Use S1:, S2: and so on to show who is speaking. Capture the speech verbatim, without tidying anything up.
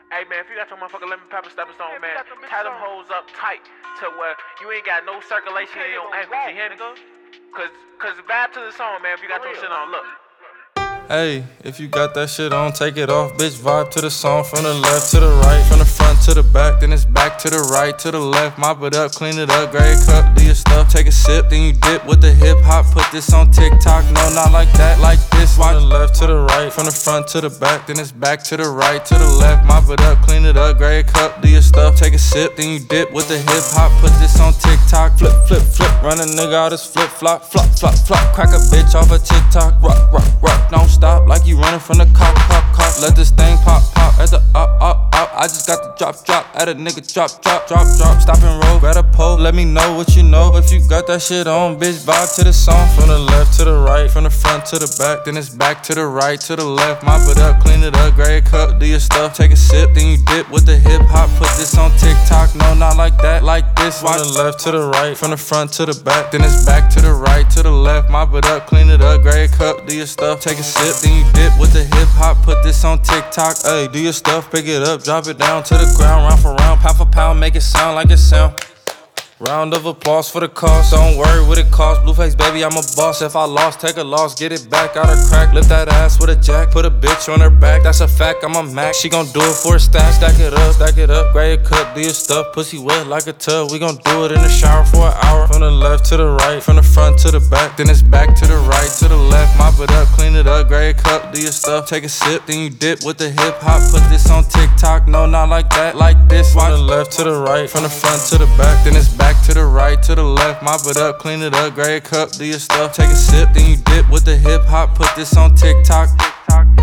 S1: Hey man, if you got your motherfucking lemon pepper stepping stone, man, tie them hoes up tight to where you ain't got no circulation in your ankles, you hear me? Cause, cause vibe to the song, man, if you got your shit on, look.
S2: Hey, if you got that shit on, take it off, bitch. Vibe to the song from the left to the right, from the front to the back, then it's back to the right, to the left. Mop it up, clean it up, grab a cup, do your stuff, take a sip, then you dip with the hip hop. Put this on TikTok, no, not like that, like this. From the left to the right, from the front to the back, then it's back to the right, to the left. Mop it up, clean it up, grab a cup, do your stuff, take a sip, then you dip with the hip hop. Put this on TikTok, flip, flip, flip, run a nigga out his flip flop, flop, flop, flop, crack a bitch off a TikTok, rock, rock, rock, don't stop like you running from the cop, cop, cop. Let this thing pop, pop at the up, up, up. I just got the drop, drop at a nigga drop, drop, drop, drop. Stop and roll, grab a pole. Let me know what you know. If you got that shit on, bitch, vibe to the song. From the left to the right, from the front to the back, then it's back to the right, to the left. Mop it up, clean it up, grab a cup, do your stuff, take a sip, then you dip with the hip hop. Put this on TikTok, no, not like that, like this. From the left to the right, from the front to the back, then it's back to the right, to the left. Mop it up, clean it up, grab a cup, do your stuff, take a sip, then you dip with the hip hop. Put this on TikTok, ayy, do your stuff, pick it up, drop it down to the ground, round for round, pound for pound, make it sound like it sound. Round of applause for the cost, don't worry what it costs. Blueface baby, I'm a boss. If I lost, take a loss, get it back out of crack. Lift that ass with a jack, put a bitch on her back. That's a fact, I'm a Mac. She gon' do it for a stack. Stack it up, stack it up, grab your cup, do your stuff. Pussy wet like a tub, we gon' do it in the shower for an hour. From the left to the right, from the front to the back, then it's back to the right, to the left. Mop it up, clean it up, grab your cup, do your stuff. Take a sip, then you dip with the hip hop. Put this on TikTok, no, not like that, like this. From the left to the right, from the front to the back, then it's back to the right, to the left. Mop it up, clean it up, grab a cup, do your stuff, take a sip, then you dip with the hip hop. Put this on TikTok.